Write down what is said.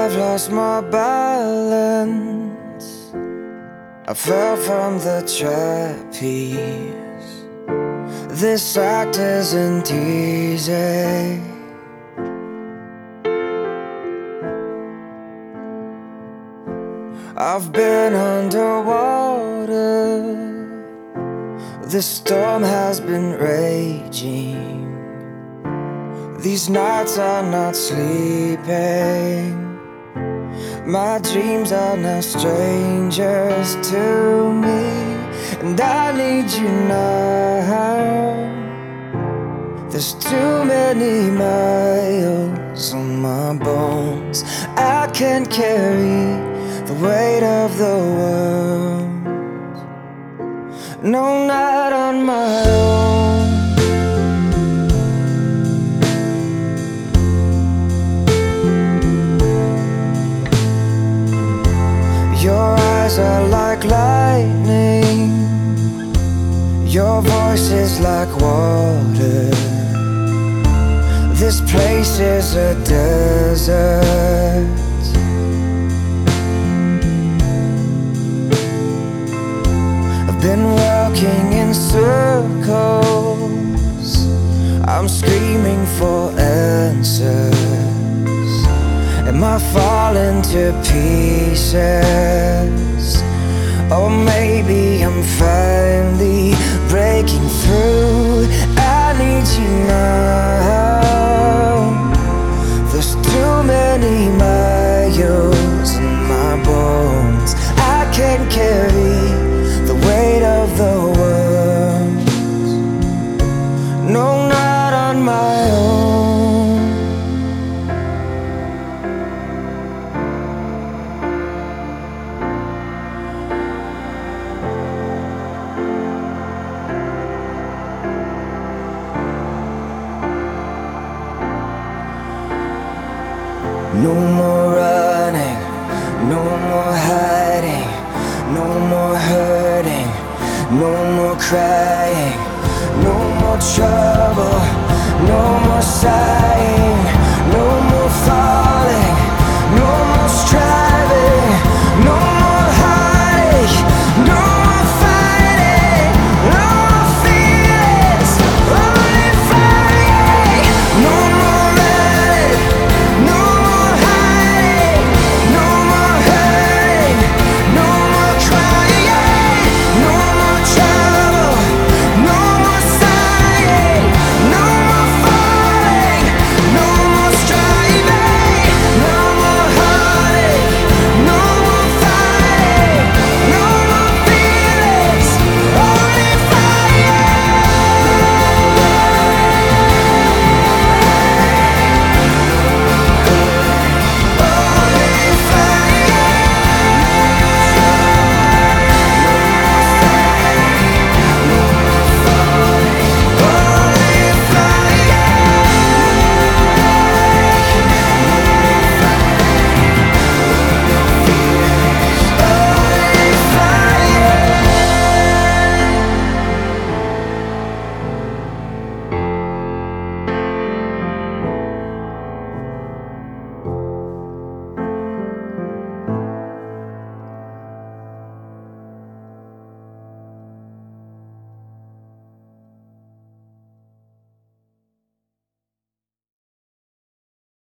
I've lost my balance. I fell from the trapeze. This act isn't easy. I've been underwater. The storm has been raging. These nights I'm not sleeping. My dreams are now strangers to me, and I need you now. There's too many miles on my bones. I can't carry the weight of the world. No, not on my own. Your eyes are like lightning. Your voice is like water. This place is a desert. I've been walking in circles. I'm screaming for answers. Am I falling to pieces? Or maybe I'm finally breaking through. I need you now. There's too many miles in my bones. I can't carry the weight of the world. No, not on my own. No more running, no more hiding, no more hurting, no more crying, no more trouble.